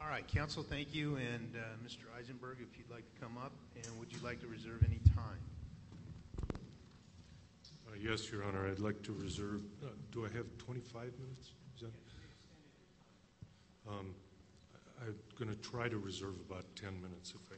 All right, counsel, thank you. And Mr. Eisenberg, if you'd like to come up, and would you like to reserve any time? Yes, Your Honor, I'd like to reserve, do I have 25 minutes? Is that? I'm going to try to reserve about 10 minutes if I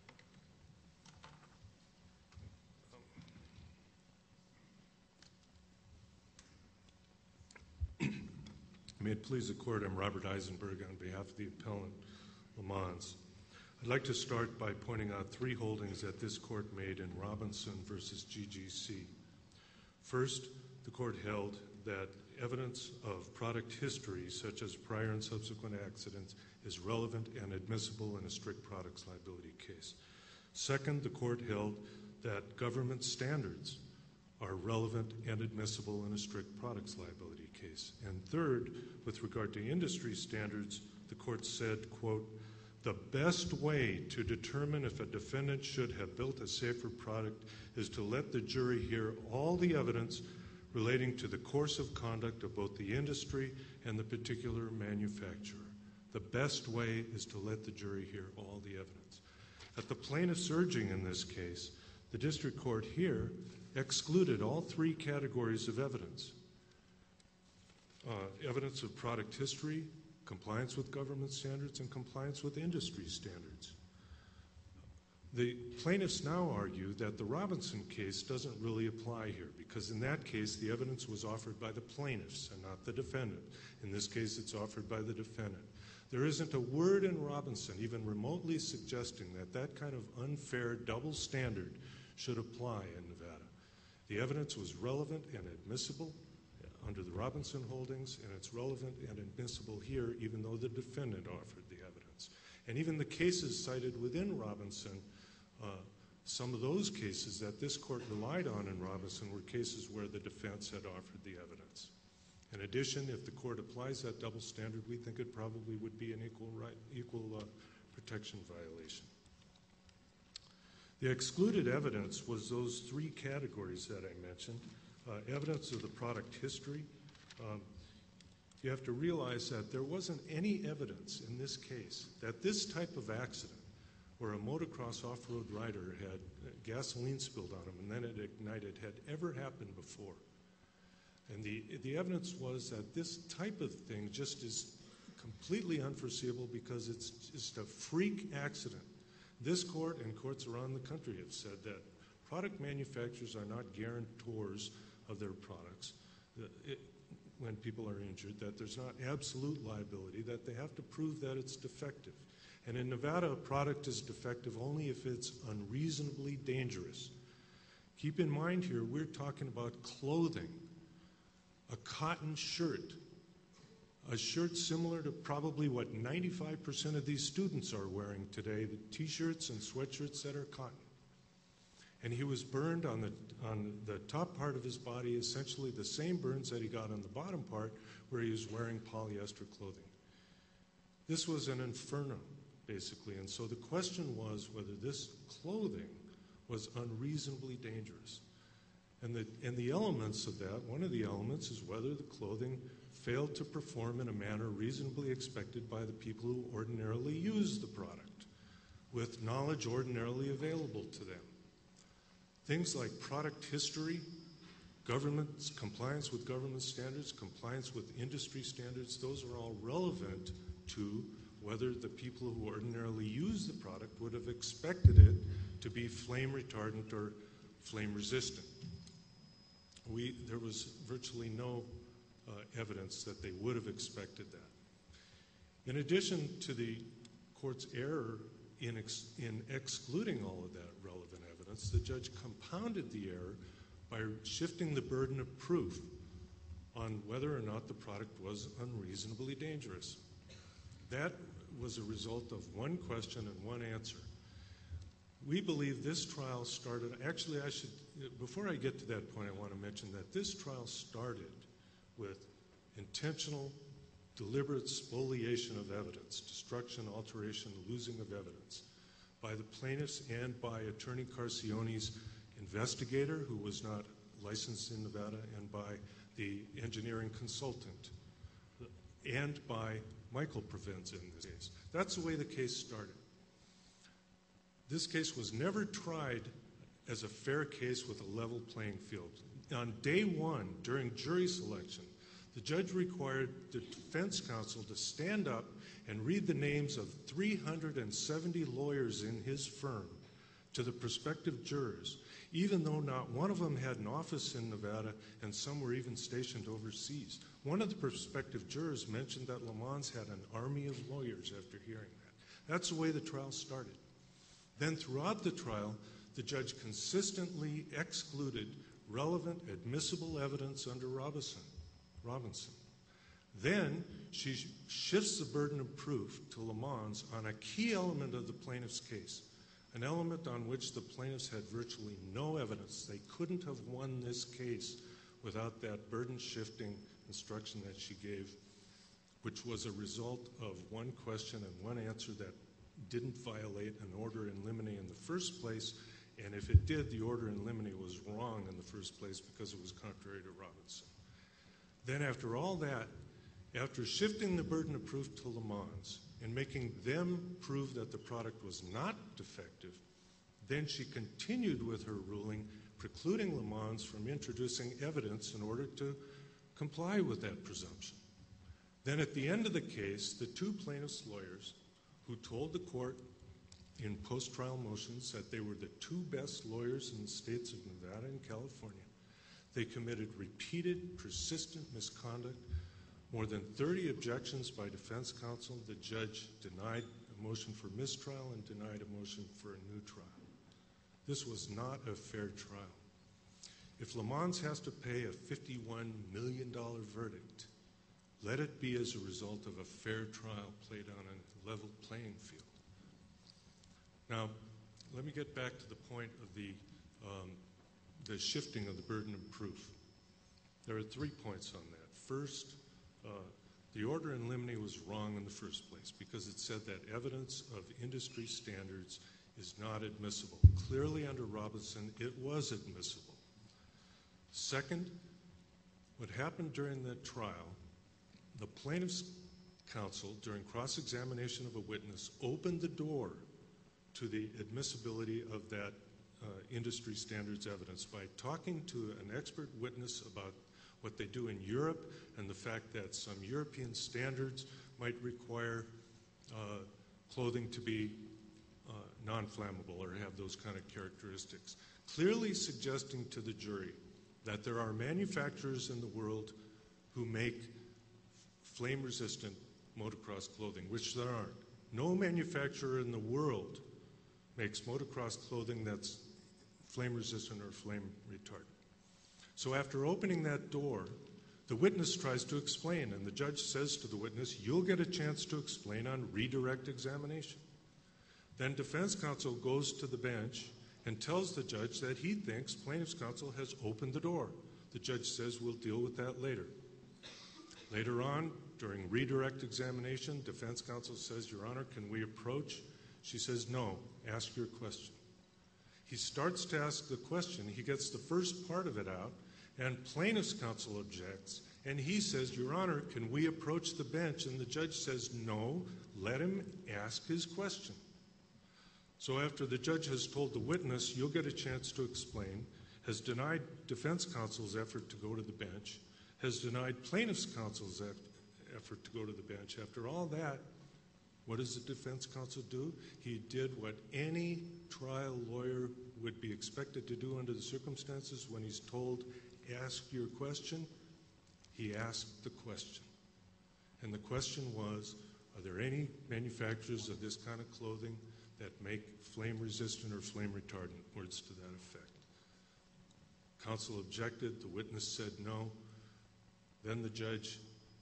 can. May it please the Court, I'm Robert Eisenberg on behalf of the appellant, Lamons. I'd like to start by pointing out three holdings that this Court made in Robinson v. GGC. First, the Court held that evidence of product history, such as prior and subsequent accidents, is relevant and admissible in a strict products liability case. Second, the Court held that government standards are relevant and admissible in a strict products liability case. And third, with regard to industry standards, the Court said, quote, "The best way to determine if a defendant should have built a safer product is to let the jury hear all the evidence relating to the course of conduct of both the industry and the particular manufacturer. The best way is to let the jury hear all the evidence." At the plaintiff's urging in this case, the district court here excluded all three categories of evidence. Evidence of product history, compliance with government standards, and compliance with industry standards. The plaintiffs now argue that the Robinson case doesn't really apply here because in that case the evidence was offered by the plaintiffs and not the defendant. In this case it's offered by the defendant. There isn't a word in Robinson even remotely suggesting that that kind of unfair double standard should apply in Nevada. The evidence was relevant and admissible under the Robinson holdings, and it's relevant and admissible here even though the defendant offered the evidence. And even the cases cited within Robinson, some of those cases that this court relied on in Robinson were cases where the defense had offered the evidence. In addition, if the court applies that double standard, we think it probably would be an equal protection violation. The excluded evidence was those three categories that I mentioned. Evidence of the product history. You have to realize that there wasn't any evidence in this case that this type of accident where a motocross off-road rider had gasoline spilled on him and then it ignited had ever happened before. And the evidence was that this type of thing just is completely unforeseeable because it's just a freak accident. This court and courts around the country have said that product manufacturers are not guarantors of their products when people are injured, that there's not absolute liability, that they have to prove that it's defective. And in Nevada, a product is defective only if it's unreasonably dangerous. Keep in mind here, we're talking about clothing, a cotton shirt, a shirt similar to probably what 95% of these students are wearing today, the t-shirts and sweatshirts that are cotton. And he was burned on the top part of his body, essentially the same burns that he got on the bottom part where he was wearing polyester clothing. This was an inferno, basically, and so the question was whether this clothing was unreasonably dangerous. And the elements of that, one of the elements is whether the clothing failed to perform in a manner reasonably expected by the people who ordinarily use the product, with knowledge ordinarily available to them. Things like product history, compliance with government standards, compliance with industry standards, those are all relevant to whether the people who ordinarily use the product would have expected it to be flame retardant or flame resistant. There was virtually no evidence that they would have expected that. In addition to the court's error in excluding all of that relevant evidence, the judge compounded the error by shifting the burden of proof on whether or not the product was unreasonably dangerous. That was a result of one question and one answer. We believe this trial started, actually before I get to that point, I want to mention that this trial started with intentional, deliberate spoliation of evidence, destruction, alteration, losing of evidence by the plaintiffs and by Attorney Carcione's investigator, who was not licensed in Nevada, and by the engineering consultant, and by Prevents in this case. That's the way the case started. This case was never tried as a fair case with a level playing field. On day one, during jury selection, the judge required the defense counsel to stand up and read the names of 370 lawyers in his firm to the prospective jurors, even though not one of them had an office in Nevada and some were even stationed overseas. One of the prospective jurors mentioned that Lamons had an army of lawyers after hearing that. That's the way the trial started. Then throughout the trial, the judge consistently excluded relevant admissible evidence under Robinson. Then she shifts the burden of proof to Lamons on a key element of the plaintiff's case, an element on which the plaintiffs had virtually no evidence. They couldn't have won this case without that burden-shifting instruction that she gave, which was a result of one question and one answer that didn't violate an order in limine in the first place, and if it did, the order in limine was wrong in the first place because it was contrary to Robinson. Then after all that, after shifting the burden of proof to Lamons and making them prove that the product was not defective, then she continued with her ruling, precluding Lamons from introducing evidence in order to comply with that presumption. Then at the end of the case, the two plaintiffs' lawyers who told the court in post-trial motions that they were the two best lawyers in the states of Nevada and California, they committed repeated, persistent misconduct, more than 30 objections by defense counsel. The judge denied a motion for mistrial and denied a motion for a new trial. This was not a fair trial. If Lamons has to pay a $51 million verdict, let it be as a result of a fair trial played on a level playing field. Now, let me get back to the point of the shifting of the burden of proof. There are 3 points on that. First, the order in limine was wrong in the first place because it said that evidence of industry standards is not admissible. Clearly under Robinson, it was admissible. Second, what happened during the trial, the plaintiff's counsel, during cross-examination of a witness, opened the door to the admissibility of that industry standards evidence by talking to an expert witness about what they do in Europe and the fact that some European standards might require clothing to be non-flammable or have those kind of characteristics, clearly suggesting to the jury that there are manufacturers in the world who make flame-resistant motocross clothing, which there aren't. No manufacturer in the world makes motocross clothing that's flame-resistant or flame-retardant. So after opening that door, the witness tries to explain, and the judge says to the witness, you'll get a chance to explain on redirect examination. Then defense counsel goes to the bench and tells the judge that he thinks plaintiff's counsel has opened the door. The judge says, we'll deal with that later. Later on, during redirect examination, defense counsel says, Your Honor, can we approach? She says, no, ask your question. He starts to ask the question. He gets the first part of it out, and plaintiff's counsel objects, and he says, Your Honor, can we approach the bench? And the judge says, no, let him ask his question. So after the judge has told the witness, you'll get a chance to explain, has denied defense counsel's effort to go to the bench, has denied plaintiff's counsel's effort to go to the bench. After all that, what does the defense counsel do? He did what any trial lawyer would be expected to do under the circumstances when he's told, ask your question. He asked the question. And the question was, are there any manufacturers of this kind of clothing that make flame-resistant or flame-retardant? Words to that effect. Counsel objected. The witness said no. Then the judge,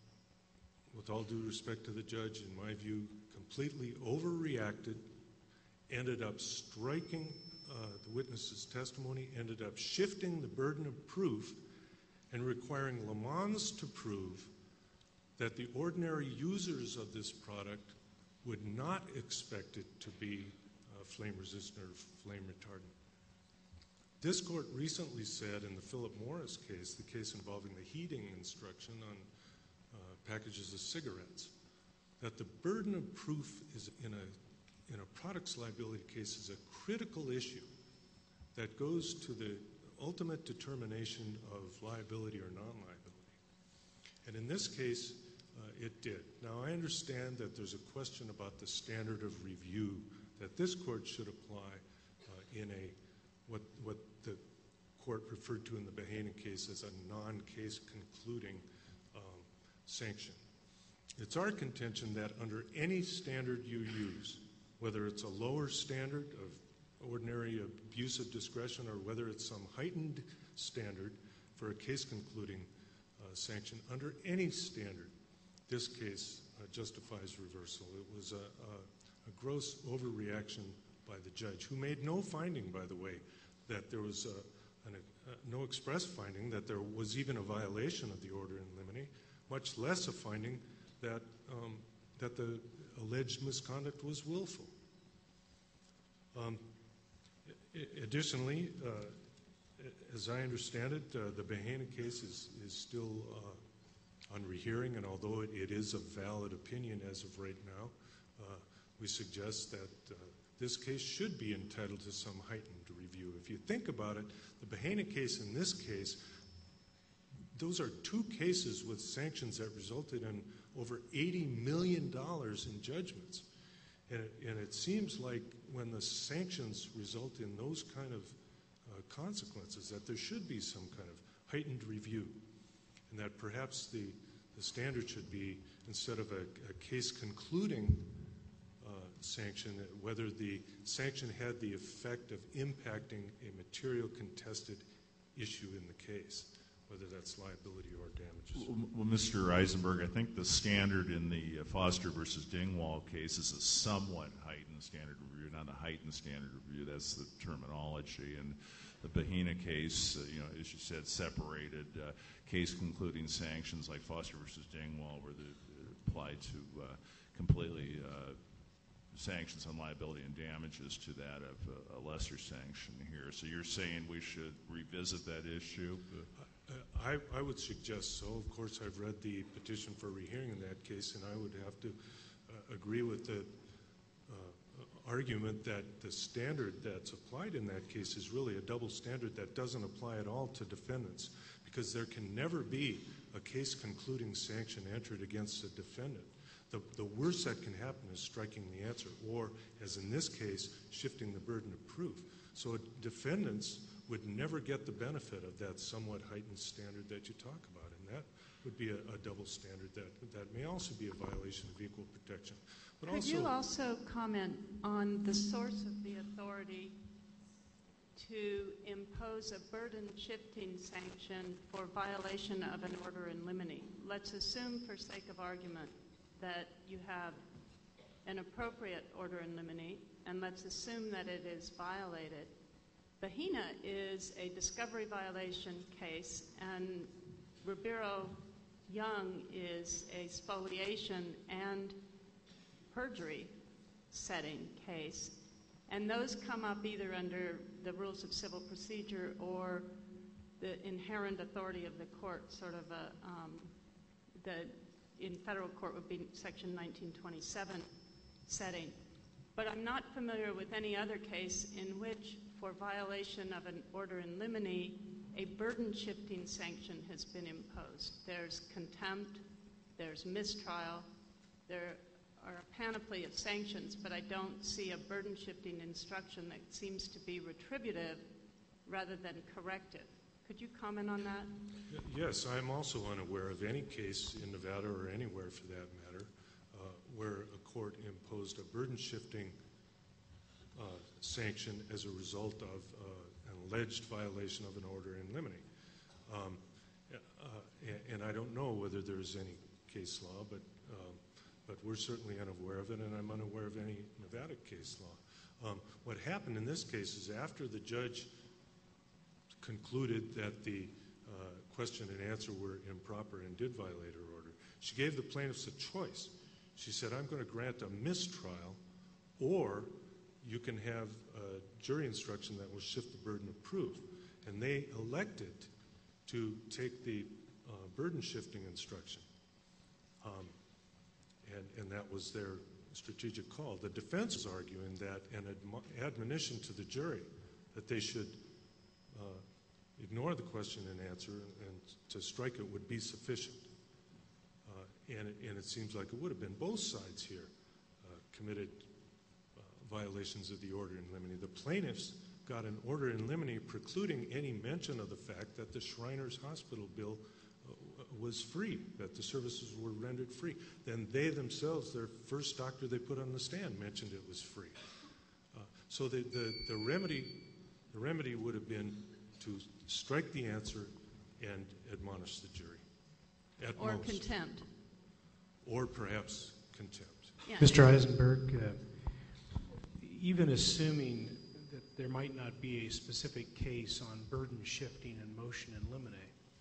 with all due respect to the judge, in my view, completely overreacted, ended up striking the witness's testimony, ended up shifting the burden of proof and requiring Lamons to prove that the ordinary users of this product would not expect it to be flame-resistant or flame-retardant. This court recently said in the Philip Morris case, the case involving the heating instruction on packages of cigarettes, that the burden of proof is in a products liability case is a critical issue that goes to the ultimate determination of liability or non-liability. And in this case, it did. Now, I understand that there's a question about the standard of review that this court should apply in what the court referred to in the Bahena case as a non-case concluding sanction. It's our contention that under any standard you use, whether it's a lower standard of ordinary abuse of discretion or whether it's some heightened standard for a case concluding sanction, under any standard, this case justifies reversal. It was a gross overreaction by the judge, who made no finding, by the way, that there was no express finding that there was even a violation of the order in limine, much less a finding that the alleged misconduct was willful. Additionally, as I understand it, the Bahena case is still on rehearing, and although it is a valid opinion as of right now, we suggest that this case should be entitled to some heightened review. If you think about it, the Bahena case and this case, those are two cases with sanctions that resulted in over $80 million in judgments. And it seems like when the sanctions result in those kind of consequences, that there should be some kind of heightened review, and that perhaps the standard should be, instead of a case concluding sanction, whether the sanction had the effect of impacting a material contested issue in the case, whether that's liability or damages. Well, Mr. Eisenberg, I think the standard in the Foster versus Dingwall case is a somewhat heightened standard of review, not a heightened standard of review. That's the terminology. And the Bahena case, as you said, separated case concluding sanctions like Foster versus Dingwall, where they applied to completely sanctions on liability and damages to that of a lesser sanction here. So you're saying we should revisit that issue? I would suggest so. Of course, I've read the petition for rehearing in that case, and I would have to agree with the argument that the standard that's applied in that case is really a double standard that doesn't apply at all to defendants, because there can never be a case concluding sanction entered against a defendant. The worst that can happen is striking the answer, or, as in this case, shifting the burden of proof. So defendants would never get the benefit of that somewhat heightened standard that you talk about, and that would be a double standard that may also be a violation of equal protection. But Could you also comment on the source of the authority to impose a burden-shifting sanction for violation of an order in limine? Let's assume, for sake of argument, that you have an appropriate order in limine, and let's assume that it is violated. Bahena is a discovery violation case, and Ribeiro-Young is a spoliation and perjury setting case. And those come up either under the rules of civil procedure or the inherent authority of the court, sort of in federal court would be Section 1927 setting. But I'm not familiar with any other case in which, for violation of an order in limine, a burden-shifting sanction has been imposed. There's contempt, there's mistrial, there are a panoply of sanctions, but I don't see a burden-shifting instruction that seems to be retributive rather than corrective. Could you comment on that? Yes, I'm also unaware of any case in Nevada or anywhere for that matter where a court imposed a burden-shifting sanction as a result of an alleged violation of an order in limine. And I don't know whether there's any case law, but we're certainly unaware of it, and I'm unaware of any Nevada case law. What happened in this case is after the judge concluded that the question and answer were improper and did violate her order, she gave the plaintiffs a choice. She said, I'm going to grant a mistrial, or you can have a jury instruction that will shift the burden of proof. And they elected to take the burden-shifting instruction. and that was their strategic call. The defense is arguing that an admonition to the jury that they should ignore the question and answer and to strike it would be sufficient. And it seems like it would have been. Both sides here committed violations of the order in limine. The plaintiffs got an order in limine precluding any mention of the fact that the Shriners Hospital bill was free, that the services were rendered free. Then they themselves, their first doctor they put on the stand, mentioned it was free. So the remedy would have been to strike the answer and admonish the jury. Or most. contempt. Or perhaps contempt. Yeah. Mr. Eisenberg, even assuming that there might not be a specific case on burden shifting and motion in limine,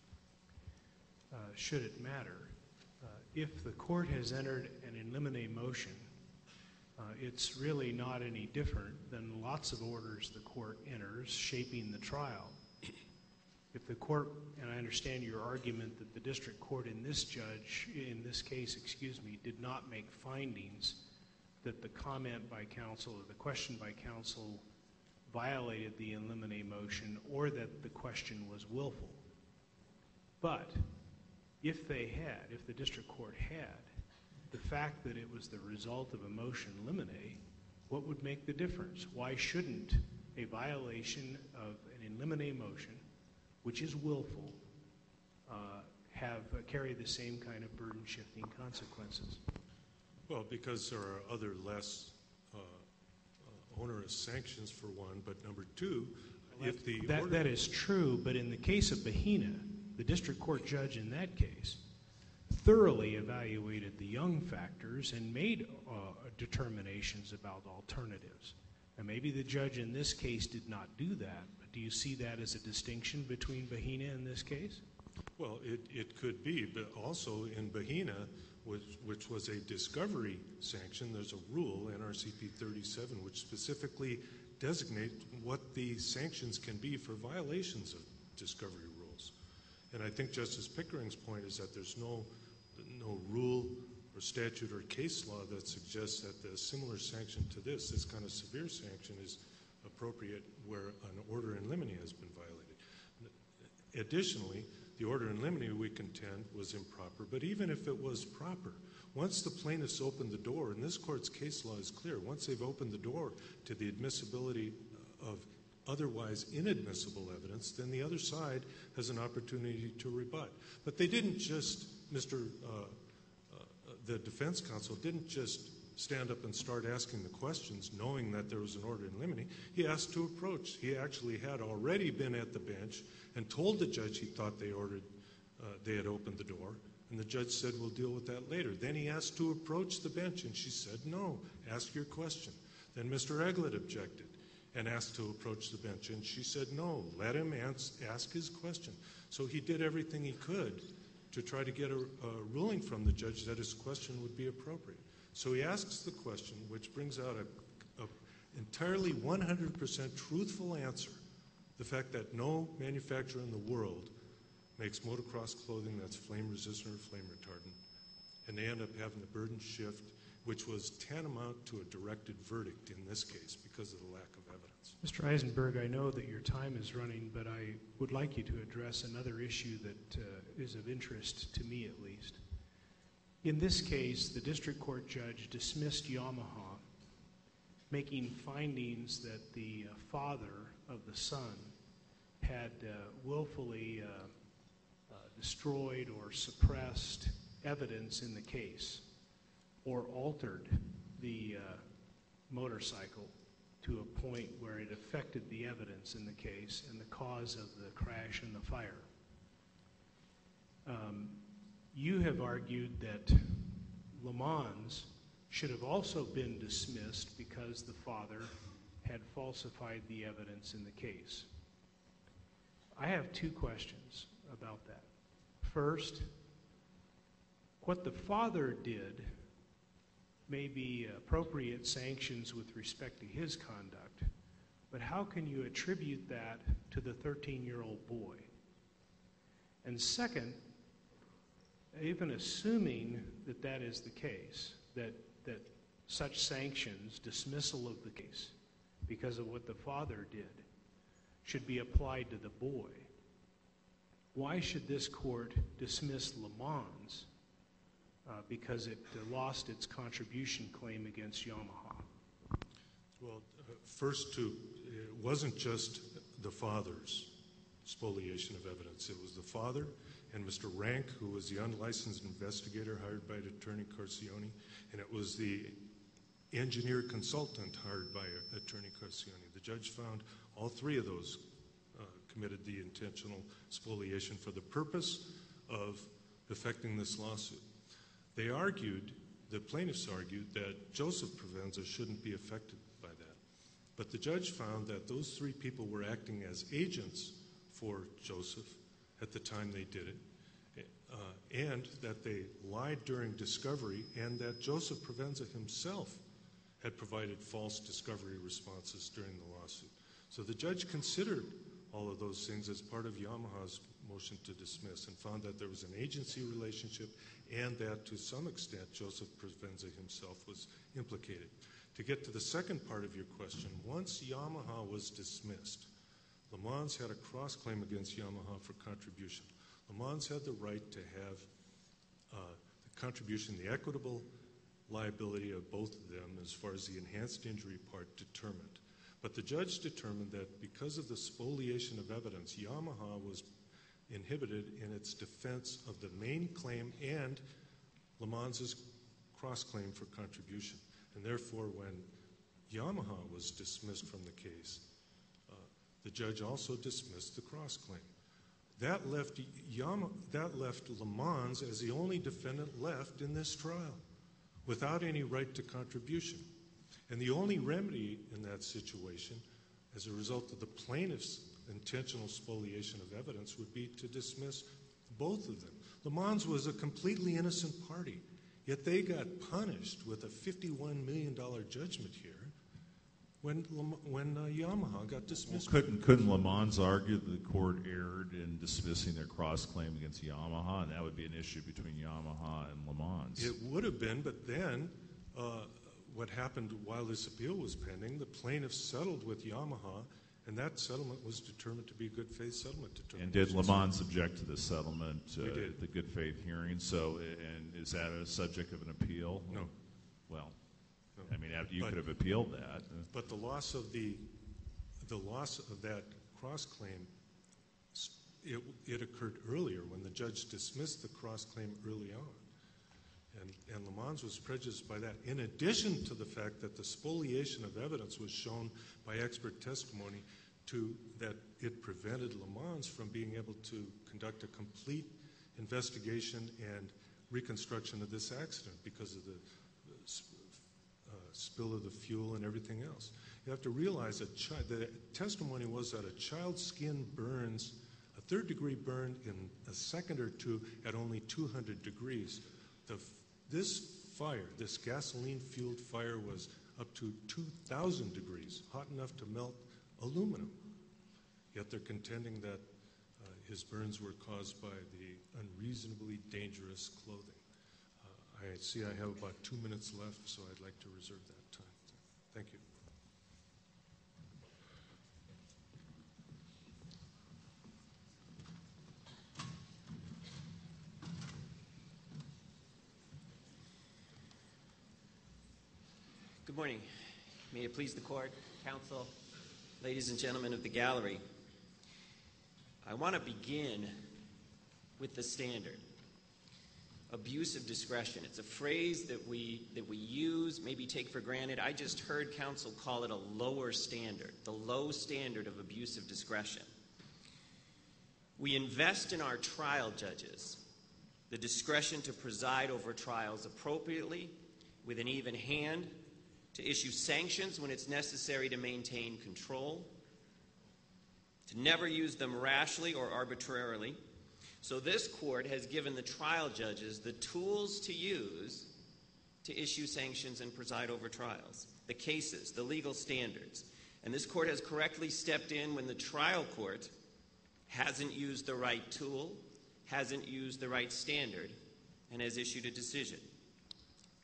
should it matter, if the court has entered an in limine motion, it's really not any different than lots of orders the court enters shaping the trial. If the court, and I understand your argument that the district court in this case, did not make findings that the comment by counsel or the question by counsel violated the in limine motion or that the question was willful. But if the district court had, the fact that it was the result of a motion limine, what would make the difference? Why shouldn't a violation of an in limine motion, which is willful, carry the same kind of burden shifting consequences? Well, because there are other less onerous sanctions, for one, but number two, if the order... That is true, but in the case of Bahena, the district court judge in that case thoroughly evaluated the Young factors and made determinations about alternatives. And maybe the judge in this case did not do that, but do you see that as a distinction between Bahena and this case? Well, it could be, but also in Bahena, which was a discovery sanction, there's a rule, NRCP 37, which specifically designates what the sanctions can be for violations of discovery rules. And I think Justice Pickering's point is that there's no rule or statute or case law that suggests that a similar sanction to this kind of severe sanction, is appropriate where an order in limine has been violated. Additionally, the order in limine, we contend, was improper, but even if it was proper, once the plaintiffs opened the door, and this court's case law is clear, once they've opened the door to the admissibility of otherwise inadmissible evidence, then the other side has an opportunity to rebut. But they didn't just, the defense counsel didn't just stand up and start asking the questions knowing that there was an order in limine. He asked to approach. He actually had already been at the bench and told the judge he thought they had opened the door, and the judge said, we'll deal with that later. Then he asked to approach the bench, and she said, no, ask your question. Then Mr. Eglett objected and asked to approach the bench, and she said, no, let him ask his question. So he did everything he could to try to get a ruling from the judge that his question would be appropriate. So he asks the question, which brings out an entirely 100% truthful answer, the fact that no manufacturer in the world makes motocross clothing that's flame resistant or flame retardant, and they end up having the burden shift, which was tantamount to a directed verdict in this case because of the lack of evidence. Mr. Eisenberg, I know that your time is running, but I would like you to address another issue that is of interest to me at least. In this case, the district court judge dismissed Yamaha, making findings that the father of the son had willfully destroyed or suppressed evidence in the case or altered the motorcycle to a point where it affected the evidence in the case and the cause of the crash and the fire. You have argued that Le Mans should have also been dismissed because the father had falsified the evidence in the case. I have two questions about that. First, what the father did may be appropriate sanctions with respect to his conduct, but how can you attribute that to the 13-year-old boy? And second, even assuming that that is the case, that such sanctions, dismissal of the case because of what the father did, should be applied to the boy, why should this court dismiss Lamons because it lost its contribution claim against Yamaha? Well, first, it wasn't just the father's spoliation of evidence. It was the father and Mr. Rank, who was the unlicensed investigator hired by Attorney Carcioni, and it was the engineer consultant hired by Attorney Carcioni. The judge found all three of those committed the intentional spoliation for the purpose of effecting this lawsuit. They argued, the plaintiffs argued, that Joseph Provenza shouldn't be affected by that. But the judge found that those three people were acting as agents for Joseph at the time they did it, and that they lied during discovery, and that Joseph Provenza himself had provided false discovery responses during the lawsuit. So the judge considered all of those things as part of Yamaha's motion to dismiss and found that there was an agency relationship and that to some extent Joseph Provenza himself was implicated. To get to the second part of your question, once Yamaha was dismissed, Lamons had a cross-claim against Yamaha for contribution. Lamons had the right to have the contribution, the equitable liability of both of them as far as the enhanced injury part determined. But the judge determined that because of the spoliation of evidence, Yamaha was inhibited in its defense of the main claim and Lamons' cross-claim for contribution. And therefore, when Yamaha was dismissed from the case, the judge also dismissed the cross-claim. That left Lamons as the only defendant left in this trial without any right to contribution. And the only remedy in that situation, as a result of the plaintiff's intentional spoliation of evidence, would be to dismiss both of them. Lamons was a completely innocent party, yet they got punished with a $51 million judgment here when Yamaha got dismissed. Well, couldn't Lamons argue that the court erred in dismissing their cross-claim against Yamaha, and that would be an issue between Yamaha and Lamons? It would have been, but then what happened while this appeal was pending, the plaintiffs settled with Yamaha, and that settlement was determined to be a good faith settlement. And did Lamons object to the settlement, We did. the good faith hearing? So, and is that a subject of an appeal? No. Well, No. I mean, you could have appealed that. But the loss of that cross-claim, it occurred earlier when the judge dismissed the cross-claim early on. And Lamons was prejudiced by that, in addition to the fact that the spoliation of evidence was shown by expert testimony that it prevented Lamons from being able to conduct a complete investigation and reconstruction of this accident because of the spill of the fuel and everything else. You have to realize that the testimony was that a child's skin burns, a third-degree burn in a second or two at only 200 degrees. This fire, this gasoline-fueled fire, was up to 2,000 degrees, hot enough to melt aluminum. Yet they're contending that his burns were caused by the unreasonably dangerous clothing. I see I have about 2 minutes left, so I'd like to reserve that time. Thank you. Good morning. May it please the court, counsel, ladies and gentlemen of the gallery. I want to begin with the standard. Abuse of discretion. It's a phrase that we use, maybe take for granted. I just heard counsel call it a lower standard, the low standard of abuse of discretion. We invest in our trial judges the discretion to preside over trials appropriately, with an even hand, to issue sanctions when it's necessary to maintain control, to never use them rashly or arbitrarily. So this court has given the trial judges the tools to use to issue sanctions and preside over trials, the cases, the legal standards. And this court has correctly stepped in when the trial court hasn't used the right tool, hasn't used the right standard, and has issued a decision.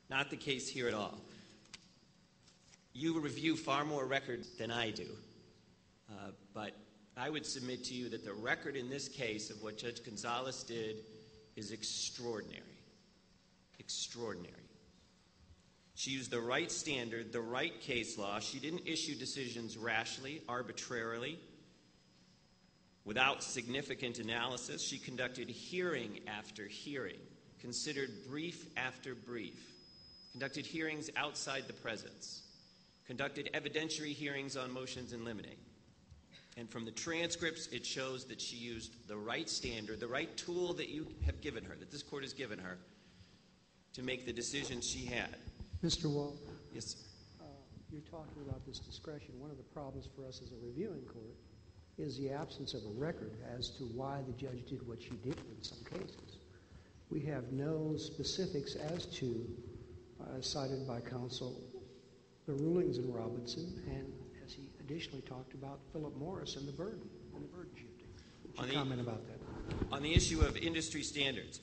Not the case here at all. You review far more records than I do, but I would submit to you that the record in this case of what Judge Gonzalez did is extraordinary. Extraordinary. She used the right standard, the right case law. She didn't issue decisions rashly, arbitrarily, without significant analysis. She conducted hearing after hearing, considered brief after brief, conducted hearings outside the presence, conducted evidentiary hearings on motions in limine. And from the transcripts, it shows that she used the right standard, the right tool that you have given her, that this court has given her, to make the decisions she had. Mr. Wall, Yes, sir. you're talking about this discretion. One of the problems for us as a reviewing court is the absence of a record as to why the judge did what she did in some cases. We have no specifics as to, cited by counsel, the rulings in Robinson, and as he additionally talked about Philip Morris and the burden shifting. Would you comment about that? On the issue of industry standards,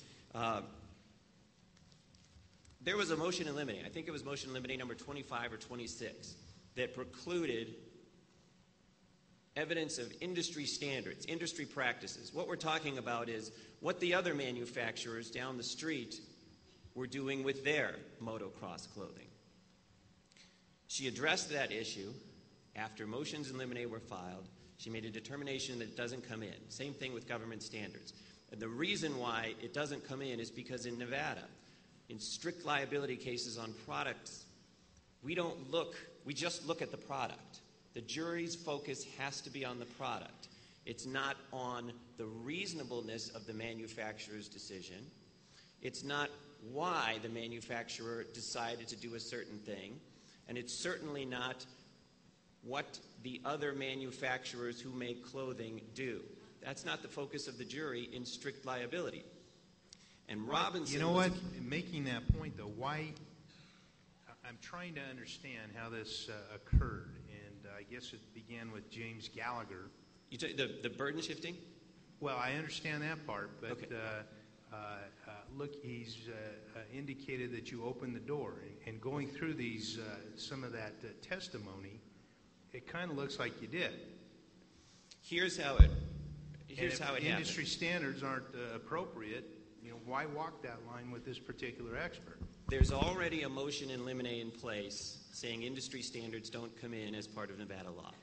there was a motion in limine, I think it was motion in limine number 25 or 26, that precluded evidence of industry standards, industry practices. What we're talking about is what the other manufacturers down the street were doing with their motocross clothing. She addressed that issue after motions in limine were filed. She made a determination that it doesn't come in. Same thing with government standards. And the reason why it doesn't come in is because in Nevada, in strict liability cases on products, we just look at the product. The jury's focus has to be on the product. It's not on the reasonableness of the manufacturer's decision. It's not why the manufacturer decided to do a certain thing. And it's certainly not what the other manufacturers who make clothing do. That's not the focus of the jury in strict liability. And Robinson... You know what? Making that point, though, why... I'm trying to understand how this occurred, and I guess it began with James Gallagher. You the burden shifting? Well, I understand that part, but Okay. Look, he's indicated that you opened the door, and going through these, some of that testimony, it kind of looks like you did. Here's how it happened. Industry standards aren't appropriate. Why walk that line with this particular expert? There's already a motion in limine in place saying industry standards don't come in as part of Nevada law.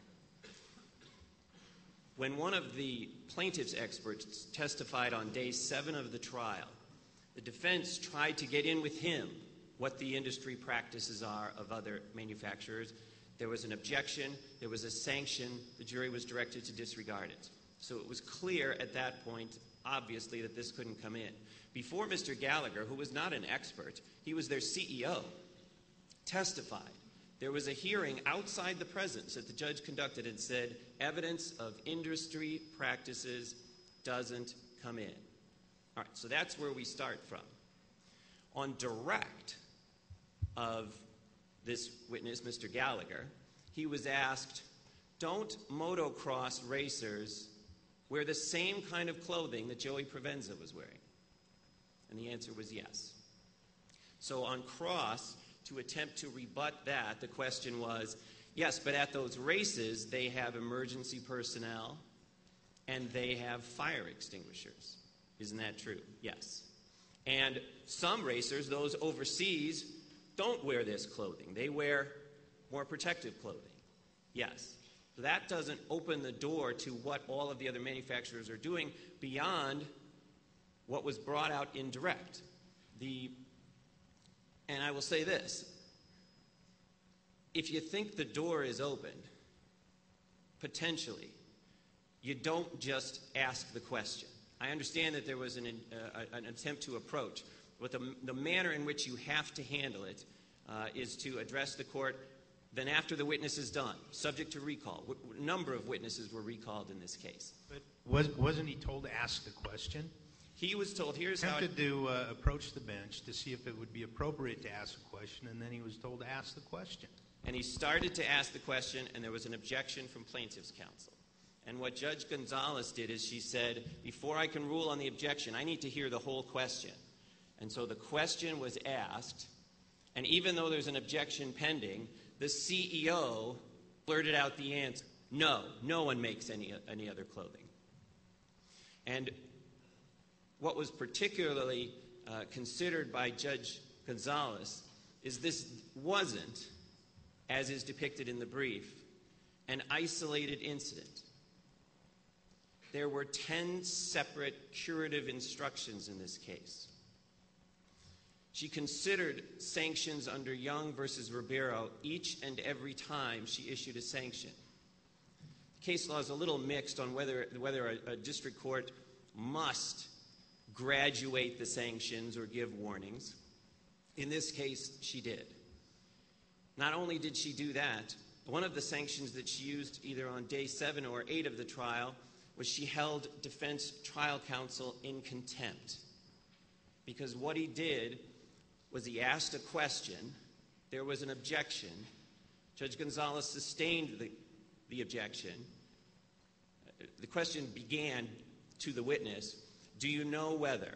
When one of the plaintiff's experts testified on day 7 of the trial, the defense tried to get in with him what the industry practices are of other manufacturers. There was an objection. There was a sanction. The jury was directed to disregard it. So it was clear at that point, obviously, that this couldn't come in. Before Mr. Gallagher, who was not an expert, he was their CEO, testified. There was a hearing outside the presence that the judge conducted and said, evidence of industry practices doesn't come in. All right, so that's where we start from. On direct of this witness, Mr. Gallagher, he was asked, don't motocross racers wear the same kind of clothing that Joey Provenza was wearing? And the answer was yes. So on cross, to attempt to rebut that, the question was, yes, but at those races, they have emergency personnel and they have fire extinguishers. Isn't that true? Yes. And some racers, those overseas, don't wear this clothing. They wear more protective clothing. Yes. So that doesn't open the door to what all of the other manufacturers are doing beyond what was brought out in direct. And I will say this. If you think the door is opened, potentially, you don't just ask the question. I understand that there was an attempt to approach, but the manner in which you have to handle it is to address the court then after the witness is done, subject to recall. A number of witnesses were recalled in this case. But wasn't he told to ask the question? He was told, here's how... Attempted to approach the bench to see if it would be appropriate to ask the question, and then he was told to ask the question. And he started to ask the question, and there was an objection from plaintiff's counsel. And what Judge Gonzalez did is she said, before I can rule on the objection, I need to hear the whole question. And so the question was asked, And even though there's an objection pending, the CEO blurted out the answer. No one makes any other clothing. And what was particularly considered by Judge Gonzalez is this wasn't, as is depicted in the brief, an isolated incident. There were 10 separate curative instructions in this case. She considered sanctions under Young versus Ribeiro each and every time she issued a sanction. The case law is a little mixed on whether a district court must graduate the sanctions or give warnings. In this case, she did. Not only did she do that, one of the sanctions that she used either on day 7 or 8 of the trial was she held defense trial counsel in contempt. Because what he did was he asked a question, there was an objection, Judge Gonzalez sustained the objection. The question began to the witness, do you know whether?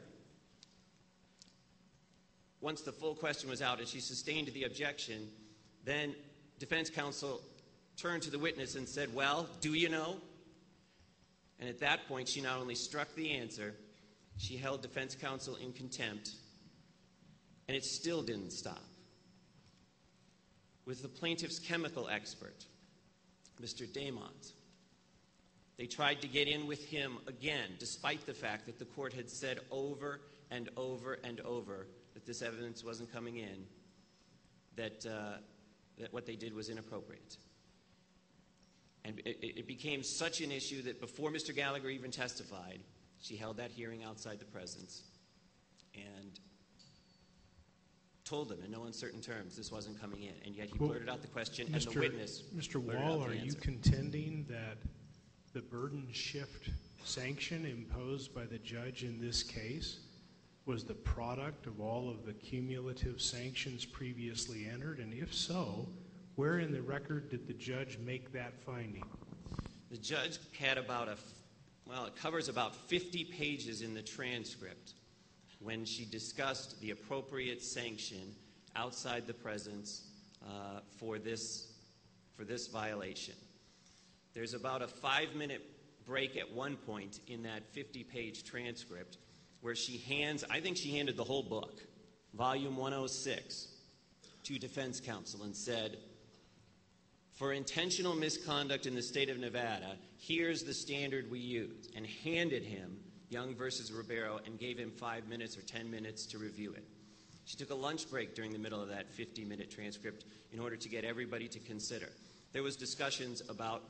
Once the full question was out and she sustained the objection, then defense counsel turned to the witness and said, well, do you know? And at that point, she not only struck the answer, she held defense counsel in contempt, and it still didn't stop. With the plaintiff's chemical expert, Mr. Damont, they tried to get in with him again, despite the fact that the court had said over and over and over that this evidence wasn't coming in, that what they did was inappropriate. And it became such an issue that before Mr. Gallagher even testified, she held that hearing outside the presence and told them in no uncertain terms this wasn't coming in. And yet he blurted out the question and the witness Mr. blurted Wall, out the are you answer. contending that the burden shift sanction imposed by the judge in this case was the product of all of the cumulative sanctions previously entered? And if so, where in the record did the judge make that finding? The judge had it covers about 50 pages in the transcript when she discussed the appropriate sanction outside the presence for this violation. There's about a 5-minute break at one point in that 50-page transcript where I think she handed the whole book, volume 106, to defense counsel and said, for intentional misconduct in the state of Nevada, here's the standard we use, and handed him Young versus Ribeiro and gave him 5 minutes or 10 minutes to review it. She took a lunch break during the middle of that 50-minute transcript in order to get everybody to consider. There was discussions about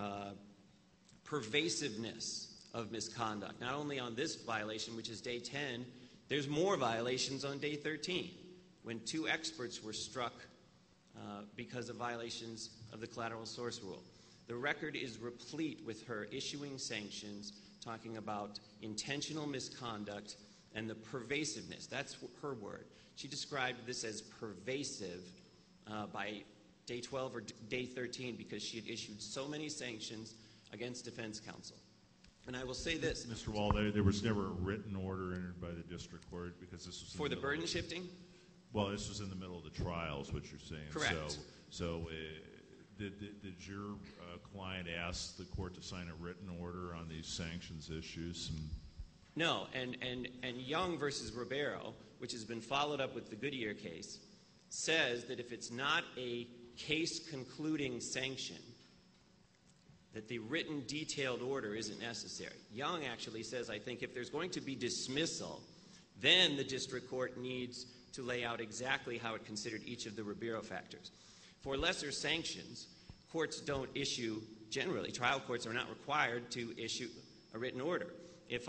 pervasiveness of misconduct, not only on this violation, which is day 10, there's more violations on day 13, when 2 experts were struck because of violations of the collateral source rule. The record is replete with her issuing sanctions, talking about intentional misconduct and the pervasiveness. That's her word. She described this as pervasive by day 12 or day 13 because she had issued so many sanctions against defense counsel. And I will say this. Mr. Wall, there was never a written order entered by the district court because this was... For the burden shifting? Well, this was in the middle of the trial is what you're saying. Correct. So did your client ask the court to sign a written order on these sanctions issues? No, and Young versus Ribeiro, which has been followed up with the Goodyear case, says that if it's not a case-concluding sanction, that the written detailed order isn't necessary. Young actually says, I think, if there's going to be dismissal, then the district court needs to lay out exactly how it considered each of the Ribeiro factors. For lesser sanctions, courts don't issue, generally, trial courts are not required to issue a written order. If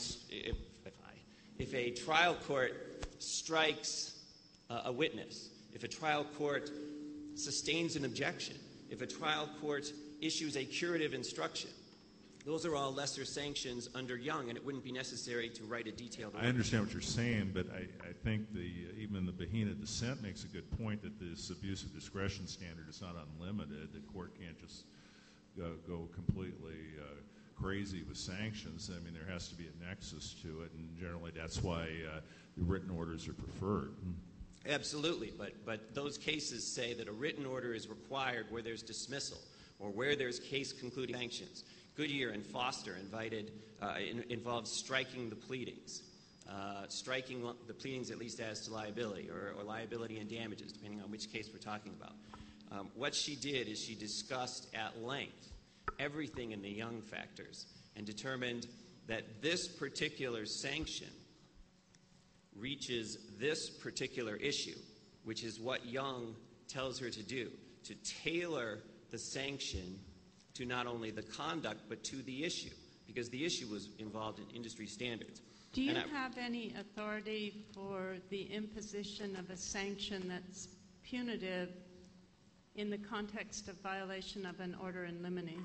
a trial court strikes a witness, if a trial court sustains an objection, if a trial court issues a curative instruction, those are all lesser sanctions under Young, and it wouldn't be necessary to write a detailed order. I understand what you're saying, but I think even the Bahena dissent makes a good point that this abuse of discretion standard is not unlimited. The court can't just go completely crazy with sanctions. I mean, there has to be a nexus to it, and generally that's why the written orders are preferred. Absolutely, but those cases say that a written order is required where there's dismissal or where there's case-concluding sanctions. Goodyear and Foster involved striking the pleadings, striking the pleadings at least as to liability or liability and damages, depending on which case we're talking about. What she did is she discussed at length everything in the Young factors and determined that this particular sanction reaches this particular issue, which is what Young tells her to do, to tailor the sanction to not only the conduct but to the issue, because the issue was involved in industry standards. Do you have any authority for the imposition of a sanction that's punitive in the context of violation of an order in limine?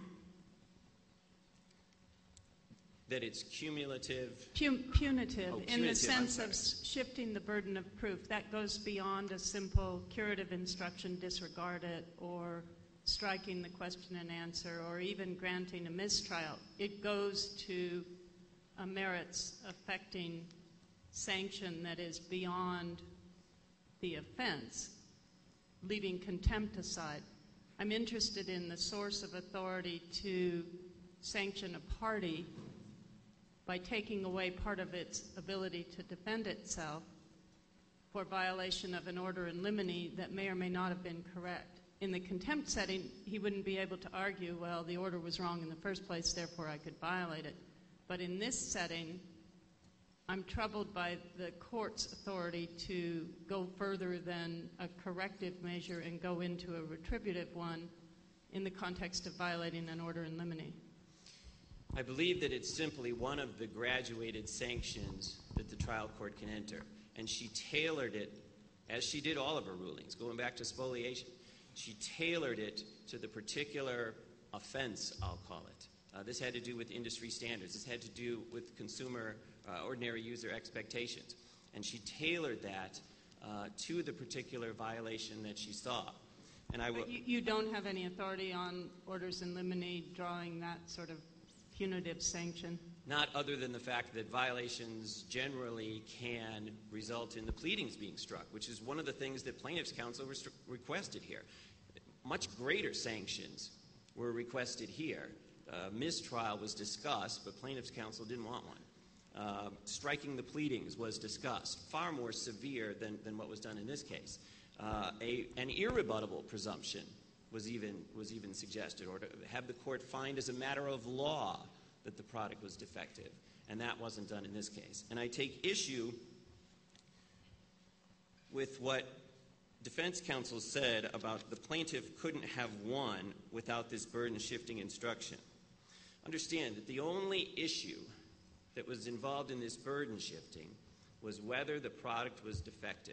That it's cumulative? Punitive, Oh, in the sense I'm of sorry. shifting the burden of proof. That goes beyond a simple curative instruction, disregard it, or striking the question and answer, or even granting a mistrial. It goes to a merits affecting sanction that is beyond the offense, leaving contempt aside. I'm interested in the source of authority to sanction a party by taking away part of its ability to defend itself for violation of an order in limine that may or may not have been correct. In the contempt setting, he wouldn't be able to argue, well, the order was wrong in the first place, therefore I could violate it. But in this setting, I'm troubled by the court's authority to go further than a corrective measure and go into a retributive one in the context of violating an order in limine. I believe that it's simply one of the graduated sanctions that the trial court can enter. And she tailored it, as she did all of her rulings, going back to spoliation. She tailored it to the particular offense, I'll call it. This had to do with industry standards. This had to do with consumer, ordinary user expectations. And she tailored that to the particular violation that she saw. And I will. You don't have any authority on orders in limine drawing that sort of punitive sanction? Not other than the fact that violations generally can result in the pleadings being struck, which is one of the things that plaintiff's counsel requested here. Much greater sanctions were requested here. Mistrial was discussed, but plaintiff's counsel didn't want one. Striking the pleadings was discussed, far more severe than what was done in this case. An irrebuttable presumption was even suggested, or to have the court find as a matter of law that the product was defective, and that wasn't done in this case. And I take issue with what defense counsel said about the plaintiff couldn't have won without this burden-shifting instruction. Understand that the only issue that was involved in this burden-shifting was whether the product was defective.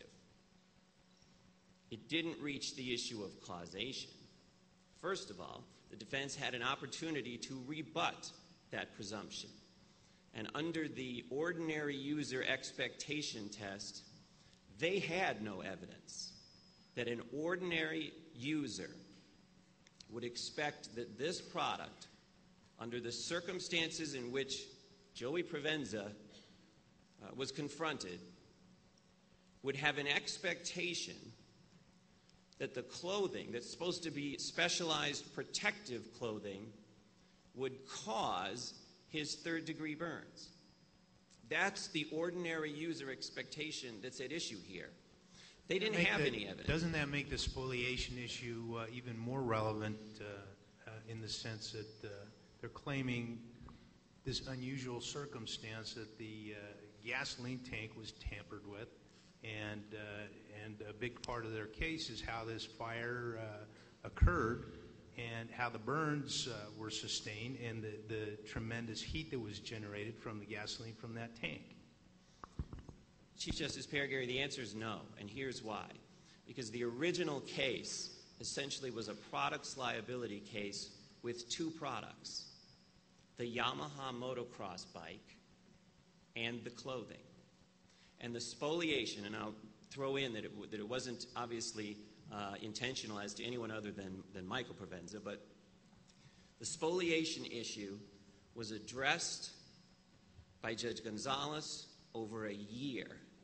It didn't reach the issue of causation. First of all, the defense had an opportunity to rebut that presumption. And under the ordinary user expectation test, they had no evidence that an ordinary user would expect that this product, under the circumstances in which Joey Provenza was confronted, would have an expectation that the clothing that's supposed to be specialized protective clothing would cause his third-degree burns. That's the ordinary user expectation that's at issue here. They didn't have any evidence. Doesn't that make the spoliation issue even more relevant in the sense that they're claiming this unusual circumstance that the gasoline tank was tampered with, and a big part of their case is how this fire occurred and how the burns were sustained and the tremendous heat that was generated from the gasoline from that tank? Chief Justice Perigary, the answer is no, and here's why. Because the original case essentially was a products liability case with two products, the Yamaha motocross bike and the clothing. And the spoliation, and I'll throw in that it wasn't obviously intentional as to anyone other than Michael Provenza, but the spoliation issue was addressed by Judge Gonzalez over a year.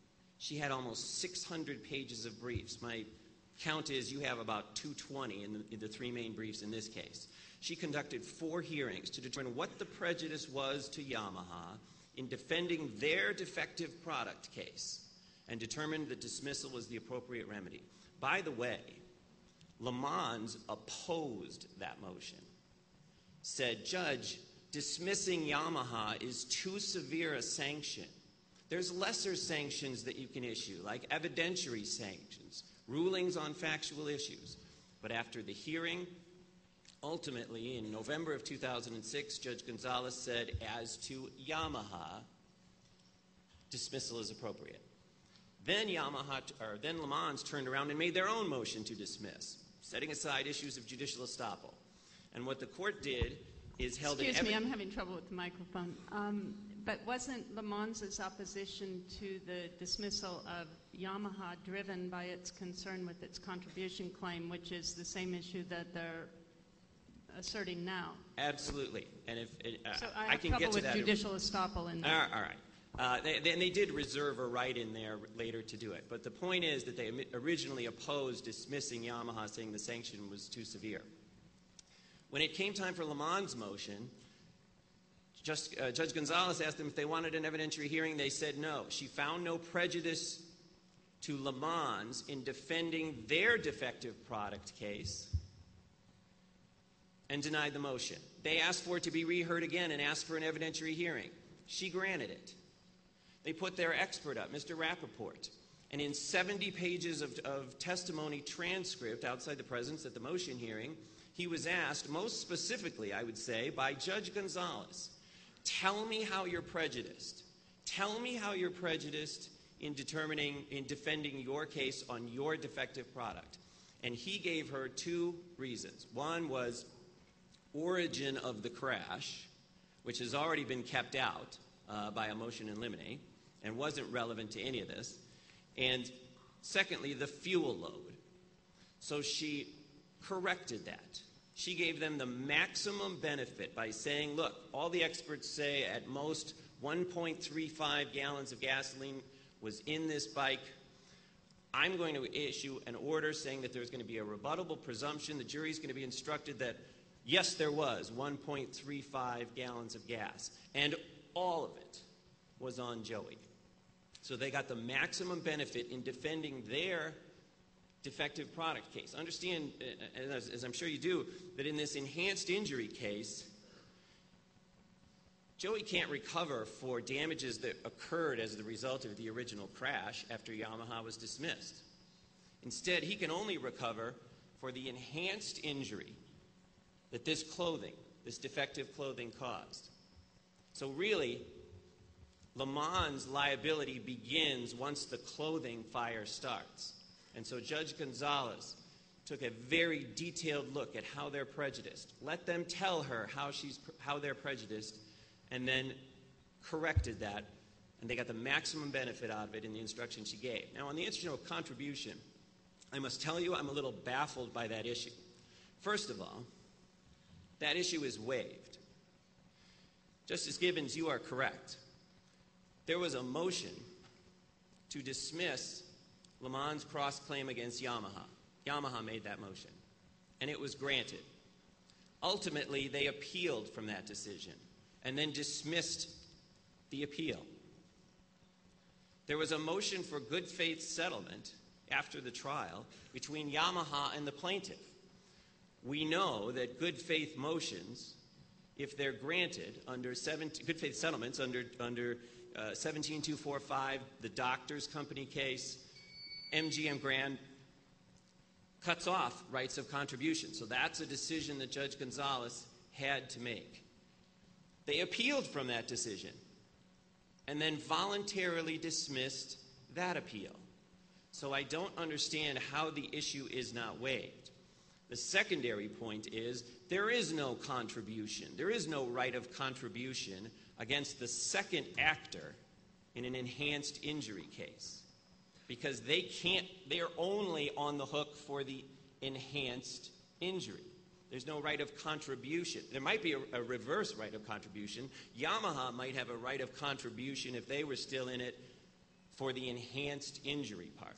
She had almost 600 pages of briefs. My count is you have about 220 in the three main briefs in this case. She conducted 4 hearings to determine what the prejudice was to Yamaha in defending their defective product case and determined that dismissal was the appropriate remedy. By the way, Le Mans opposed that motion, said, Judge, dismissing Yamaha is too severe a sanction. There's lesser sanctions that you can issue, like evidentiary sanctions, rulings on factual issues. But after the hearing, ultimately, in November of 2006, Judge Gonzalez said, as to Yamaha, dismissal is appropriate. Then Le Mans turned around and made their own motion to dismiss, setting aside issues of judicial estoppel. And what the court did is held an Excuse me, I'm having trouble with the microphone. But wasn't Le Mans' opposition to the dismissal of Yamaha driven by its concern with its contribution claim, which is the same issue that they're asserting now? Absolutely. And if So I can get to that. Trouble with judicial estoppel in there. All right. They did reserve a right in there later to do it. But the point is that they originally opposed dismissing Yamaha, saying the sanction was too severe. When it came time for Le Mans' motion, Judge Gonzalez asked them if they wanted an evidentiary hearing. They said no. She found no prejudice to Le Mans in defending their defective product case and denied the motion. They asked for it to be reheard again and asked for an evidentiary hearing. She granted it. They put their expert up, Mr. Rappaport, and in 70 pages of testimony transcript outside the presence at the motion hearing, he was asked, most specifically, I would say, by Judge Gonzalez, tell me how you're prejudiced. Tell me how you're prejudiced in defending your case on your defective product. And he gave her 2 reasons. One was origin of the crash, which has already been kept out by a motion in limine and wasn't relevant to any of this. And secondly, the fuel load. So she corrected that. She gave them the maximum benefit by saying, look, all the experts say at most 1.35 gallons of gasoline was in this bike. I'm going to issue an order saying that there's going to be a rebuttable presumption. The jury's going to be instructed that, yes, there was 1.35 gallons of gas. And all of it was on Joey. So they got the maximum benefit in defending their defective product case. Understand, as I'm sure you do, that in this enhanced injury case, Joey can't recover for damages that occurred as the result of the original crash after Yamaha was dismissed. Instead, he can only recover for the enhanced injury that this defective clothing caused. So really, Le Mans' liability begins once the clothing fire starts. And so Judge Gonzalez took a very detailed look at how they're prejudiced. Let them tell her how they're prejudiced, and then corrected that, and they got the maximum benefit out of it in the instruction she gave. Now, on the issue of contribution, I must tell you I'm a little baffled by that issue. First of all, that issue is waived. Justice Gibbons, you are correct. There was a motion to dismiss Le Mans' cross-claim against Yamaha. Yamaha made that motion, and it was granted. Ultimately, they appealed from that decision and then dismissed the appeal. There was a motion for good faith settlement after the trial between Yamaha and the plaintiff. We know that good faith motions, if they're granted under good faith settlements under 17245, the Doctors Company case, MGM Grand cuts off rights of contribution. So that's a decision that Judge Gonzalez had to make. They appealed from that decision and then voluntarily dismissed that appeal. So I don't understand how the issue is not waived. The secondary point is there is no contribution. There is no right of contribution against the second actor in an enhanced injury case because they're only on the hook for the enhanced injury. There's no right of contribution. There might be a reverse right of contribution. Yamaha might have a right of contribution if they were still in it for the enhanced injury part.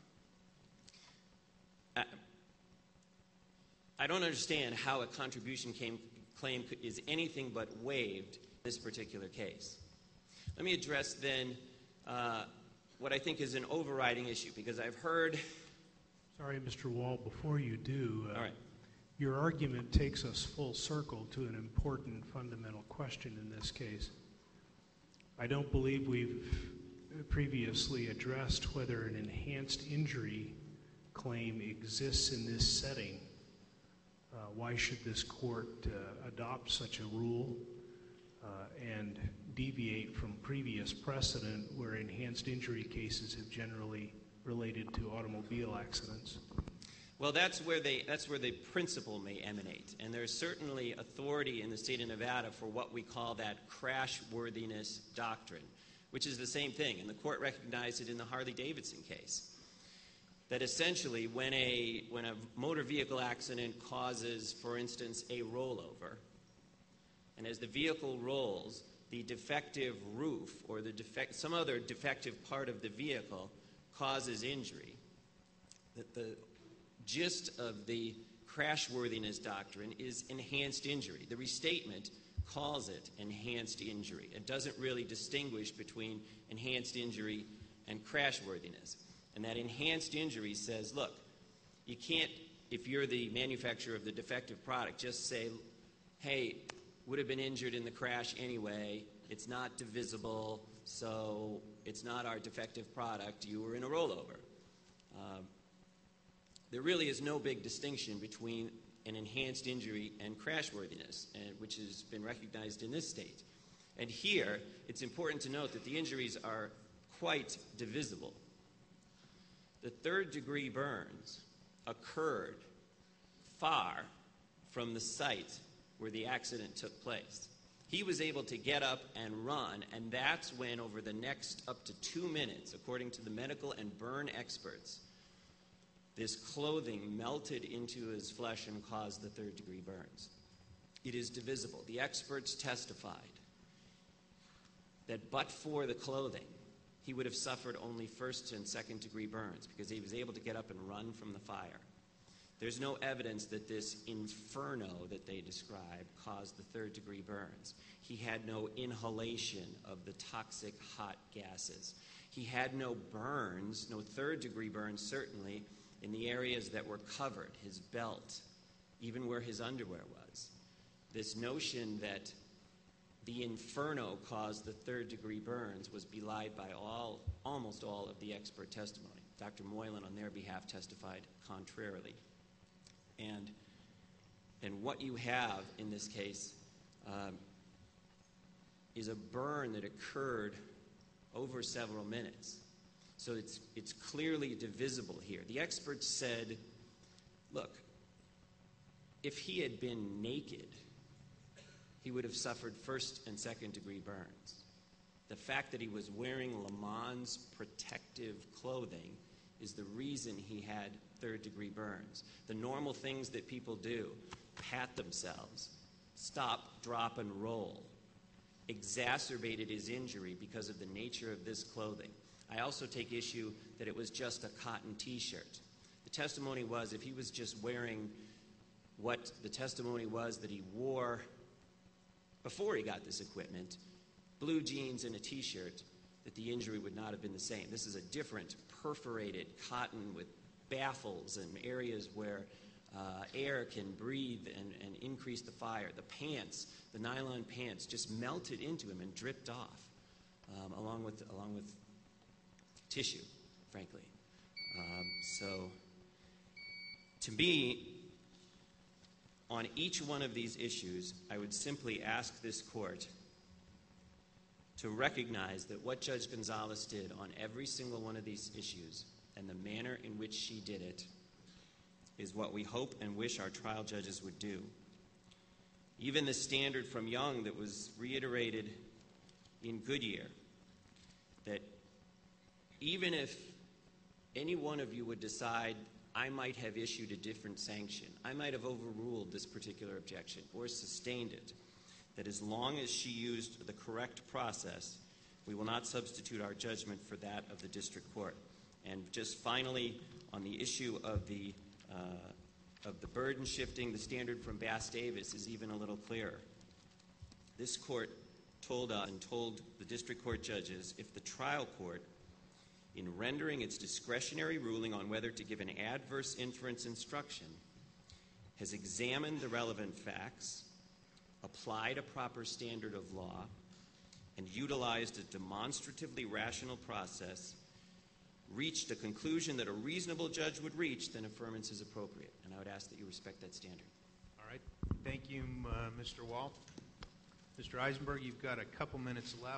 I don't understand how a contribution claim is anything but waived in this particular case. Let me address then what I think is an overriding issue, because I've heard... Sorry, Mr. Wall, before you do, All right. Your argument takes us full circle to an important fundamental question in this case. I don't believe we've previously addressed whether an enhanced injury claim exists in this setting. Why should this court adopt such a rule and deviate from previous precedent where enhanced injury cases have generally related to automobile accidents? Well, that's where the principle may emanate. And there's certainly authority in the state of Nevada for what we call that crashworthiness doctrine, which is the same thing. And the court recognized it in the Harley-Davidson case. That essentially when a motor vehicle accident causes, for instance, a rollover, and as the vehicle rolls, the defective roof or some other defective part of the vehicle causes injury, that the gist of the crashworthiness doctrine is enhanced injury. The restatement calls it enhanced injury. It doesn't really distinguish between enhanced injury and crashworthiness. And that enhanced injury says, look, you can't, if you're the manufacturer of the defective product, just say, hey, would have been injured in the crash anyway, it's not divisible, so it's not our defective product, you were in a rollover. There really is no big distinction between an enhanced injury and crashworthiness, which has been recognized in this state. And here, it's important to note that the injuries are quite divisible. The third-degree burns occurred far from the site where the accident took place. He was able to get up and run, and that's when, over the next up to 2 minutes, according to the medical and burn experts, this clothing melted into his flesh and caused the third-degree burns. It is divisible. The experts testified that but for the clothing, he would have suffered only first and second-degree burns because he was able to get up and run from the fire. There's no evidence that this inferno that they describe caused the third-degree burns. He had no inhalation of the toxic hot gases. He had no burns, no third-degree burns certainly, in the areas that were covered, his belt, even where his underwear was. This notion that the inferno caused the third-degree burns was belied by almost all of the expert testimony. Dr. Moylan, on their behalf, testified contrarily. And what you have in this case is a burn that occurred over several minutes. So it's clearly divisible here. The experts said, look, if he had been naked, he would have suffered first and second-degree burns. The fact that he was wearing Le Mans protective clothing is the reason he had third-degree burns. The normal things that people do, pat themselves, stop, drop, and roll, exacerbated his injury because of the nature of this clothing. I also take issue that it was just a cotton T-shirt. The testimony was if he was just wearing what the testimony was that he wore before he got this equipment, blue jeans and a T-shirt, that the injury would not have been the same. This is a different perforated cotton with baffles and areas where air can breathe and increase the fire. The pants, the nylon pants, just melted into him and dripped off, along with tissue, frankly. So, to me, on each one of these issues, I would simply ask this court to recognize that what Judge Gonzalez did on every single one of these issues and the manner in which she did it is what we hope and wish our trial judges would do. Even the standard from Young that was reiterated in Goodyear, that even if any one of you would decide I might have issued a different sanction, I might have overruled this particular objection or sustained it, that as long as she used the correct process, We will not substitute our judgment for that of the district court. And just finally, on the issue of the burden shifting, the standard from Bass Davis is even a little clearer. This court told us and told the district court judges if the trial court, in rendering its discretionary ruling on whether to give an adverse inference instruction, has examined the relevant facts, applied a proper standard of law, and utilized a demonstratively rational process, reached a conclusion that a reasonable judge would reach, then affirmance is appropriate. And I would ask that you respect that standard. All right. Thank you, Mr. Wall. Mr. Eisenberg, you've got a couple minutes left.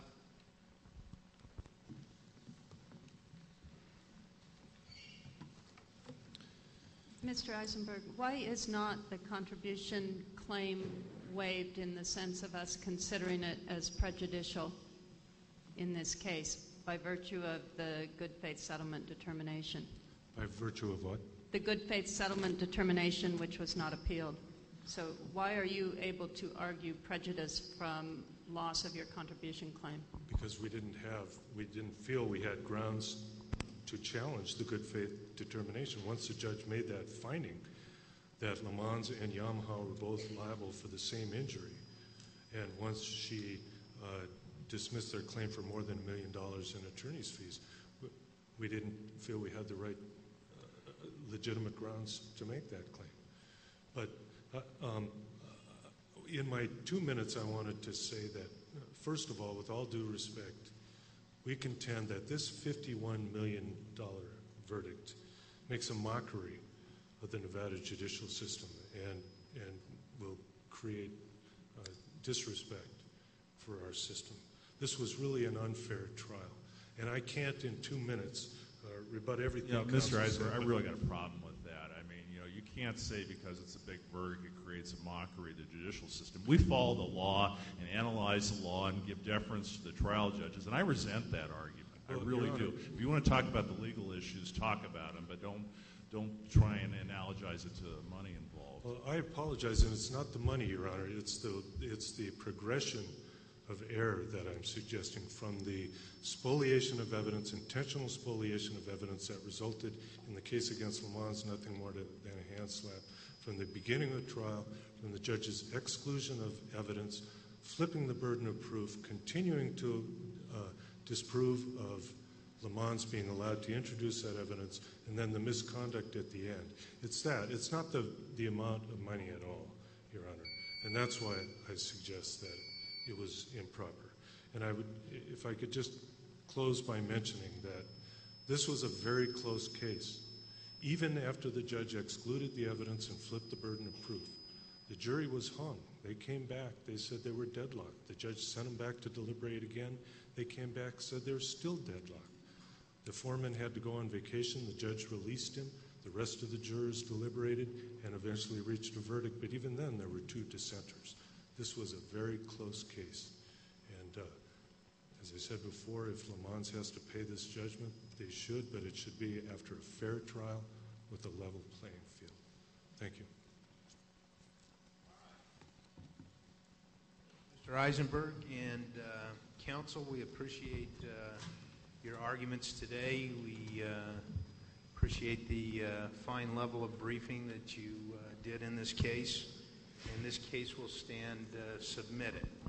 Mr. Eisenberg, why is not the contribution claim waived in the sense of us considering it as prejudicial in this case by virtue of the good faith settlement determination? By virtue of what? The good faith settlement determination, which was not appealed. So why are you able to argue prejudice from loss of your contribution claim? Because we didn't feel we had grounds to challenge the good faith determination. Once the judge made that finding that Le Mans and Yamaha were both liable for the same injury, and once she dismissed their claim for more than $1 million in attorney's fees, we didn't feel we had the right legitimate grounds to make that claim. But in my 2 minutes, I wanted to say that, first of all, with all due respect, we contend that this $51 million verdict makes a mockery of the Nevada judicial system and will create disrespect for our system. This was really an unfair trial. And I can't, in 2 minutes, rebut everything. Mr. Eisenberg, I really got a problem with that. I mean, you can't say because it's a big verdict it creates a mockery of the judicial system. We follow the law and analyze the law and give deference to the trial judges, and I resent that argument. I really do. If you want to talk about the legal issues, talk about them, but don't try and analogize it to the money involved. Well, I apologize, and it's not the money, Your Honor. It's the progression of error that I'm suggesting from the spoliation of evidence, intentional spoliation of evidence that resulted in the case against Le Mans, nothing more than a hand slap, from the beginning of the trial, from the judge's exclusion of evidence, flipping the burden of proof, continuing to disprove of Le Mans being allowed to introduce that evidence, and then the misconduct at the end. It's that. It's not the amount of money at all, Your Honor. And that's why I suggest that it was improper. And if I could just close by mentioning that this was a very close case. Even after the judge excluded the evidence and flipped the burden of proof, the jury was hung. They came back. They said they were deadlocked. The judge sent them back to deliberate again. They came back, said they're still deadlocked. The foreman had to go on vacation. The judge released him. The rest of the jurors deliberated and eventually reached a verdict. But even then, there were 2 dissenters. This was a very close case. And as I said before, if Le Mans has to pay this judgment, they should, but it should be after a fair trial with a level playing field. Thank you. Mr. Eisenberg and counsel, we appreciate your arguments today. We appreciate the fine level of briefing that you did in this case. And this case will stand submitted.